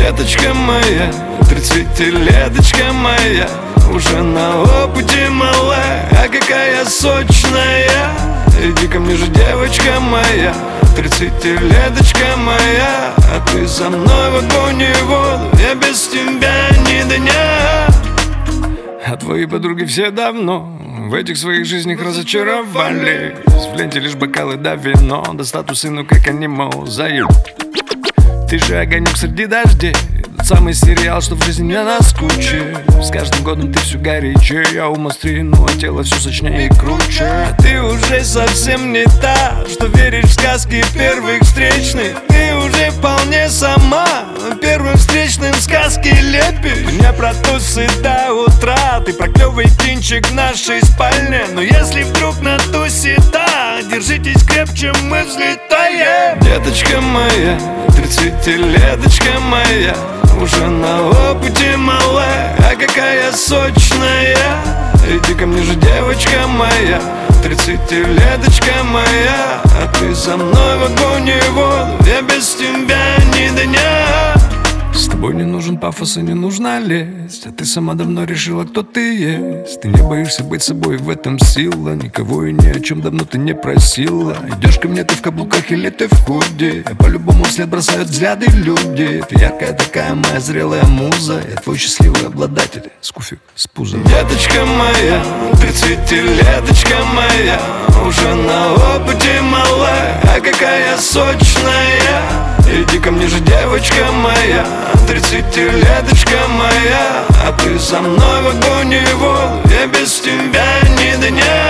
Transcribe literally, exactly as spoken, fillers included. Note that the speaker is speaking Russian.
Деточка моя, тридцатилеточка моя, уже на опыте малая, а какая сочная. Иди ко мне же, девочка моя, тридцатилеточка моя, а ты со мной в огонь и воду, я без тебя ни дня. А твои подруги все давно в этих своих жизнях разочаровались. В ленте лишь бокалы да вино, да статусы, ну как аниме, заеб. Ты же огонек среди дождей, тот самый сериал, что в жизни не наскучит. С каждым годом ты все горячее, я ум острее, ну а тело все сочнее и круче. А ты уже совсем не та, что веришь в сказки первых встречных. Ты уже вполне сама первым встречным сказки лепишь. Не про тусы до утра, ты про клевый кинчик в нашей спальне. Но если вдруг на тусе да, держитесь крепче, мы взлетаем. Деточка моя, тридцатилеточка моя, уже на опыте малая, а какая сочная. Иди ко мне же, девочка моя, тридцатилеточка моя, а ты со мной в огонь и воду, я без тебя ни дня. С тобой не нужен пафос и не нужна лесть, а ты сама давно решила, кто ты есть. Ты не боишься быть собой, в этом сила. Никого и ни о чем давно ты не просила. Идешь ко мне ты в каблуках или ты в худи, а по-любому вслед бросают взгляды люди. Ты яркая такая моя зрелая муза, я твой счастливый обладатель, скуфик с пузом. Деточка моя, тридцатилеточка моя, уже на опыте малая, а какая сочная. Иди ко мне же, девочка моя, тридцатилеточка моя, а ты со мной в огонь и воду, я без тебя ни дня.